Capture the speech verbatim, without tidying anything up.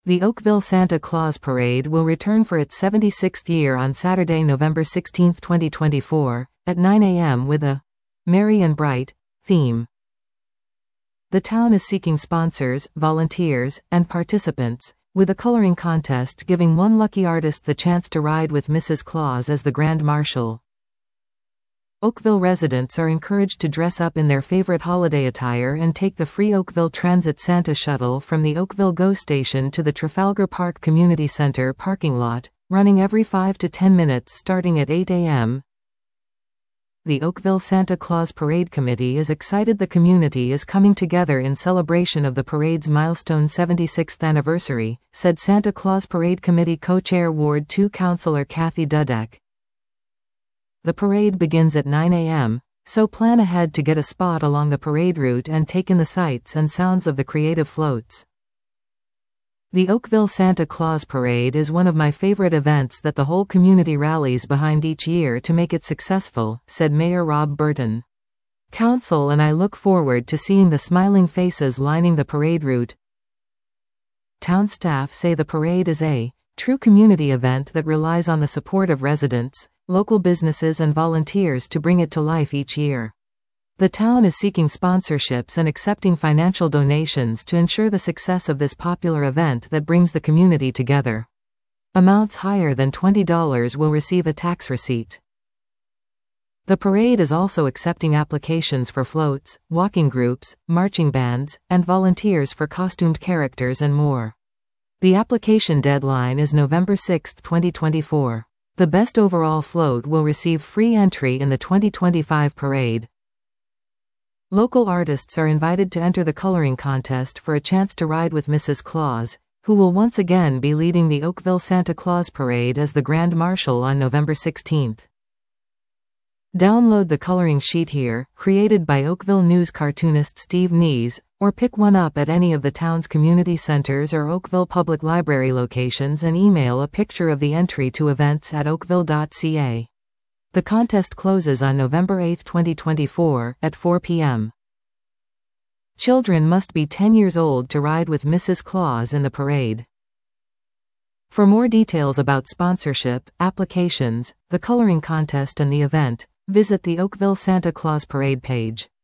The Oakville Santa Claus Parade will return for its seventy-sixth year on Saturday, November sixteenth, twenty twenty-four, at nine a m with a Merry and Bright theme. The town is seeking sponsors, volunteers, and participants, with a coloring contest giving one lucky artist the chance to ride with Missus Claus as the Grand Marshal. Oakville residents are encouraged to dress up in their favorite holiday attire and take the free Oakville Transit Santa Shuttle from the Oakville GO station to the Trafalgar Park Community Center parking lot, running every five to ten minutes starting at eight a m The Oakville Santa Claus Parade Committee is excited the community is coming together in celebration of the parade's milestone seventy-sixth anniversary, said Santa Claus Parade Committee co-chair Ward two Councilor Kathy Dudek. The parade begins at nine a m, so plan ahead to get a spot along the parade route and take in the sights and sounds of the creative floats. The Oakville Santa Claus Parade is one of my favorite events that the whole community rallies behind each year to make it successful, said Mayor Rob Burton. Council and I look forward to seeing the smiling faces lining the parade route. Town staff say the parade is a true community event that relies on the support of residents, local businesses and volunteers to bring it to life each year. The town is seeking sponsorships and accepting financial donations to ensure the success of this popular event that brings the community together. Amounts higher than twenty dollars will receive a tax receipt. The parade is also accepting applications for floats, walking groups, marching bands, and volunteers for costumed characters and more. The application deadline is November sixth, twenty twenty-four. The best overall float will receive free entry in the twenty twenty-five parade. Local artists are invited to enter the coloring contest for a chance to ride with Missus Claus, who will once again be leading the Oakville Santa Claus Parade as the Grand Marshal on November sixteenth. Download the coloring sheet here, created by Oakville News cartoonist Steve Nees, or pick one up at any of the town's community centers or Oakville Public Library locations and email a picture of the entry to events at oakville dot c a. The contest closes on November eighth, twenty twenty-four, at four p m Children must be ten years old to ride with Missus Claus in the parade. For more details about sponsorship, applications, the coloring contest and the event, visit the Oakville Santa Claus Parade page.